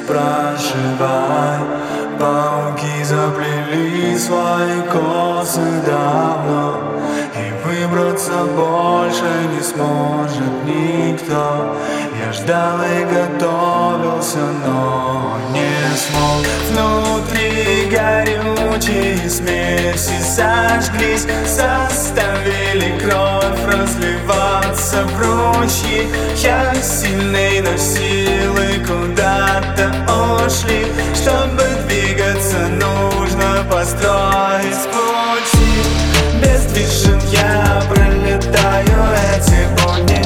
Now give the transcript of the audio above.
проживай. Пауки заплели свои косы давно, и выбраться больше не сможет никто. Я ждал и готовился, но не смог. Внутри горючие смеси сожглись, заставили кровь разливаться в ручьи. Я сильный, но силы куда-то ушли. Чтобы двигаться, нужно построить пути. Бездвижен я пролетаю эти будни.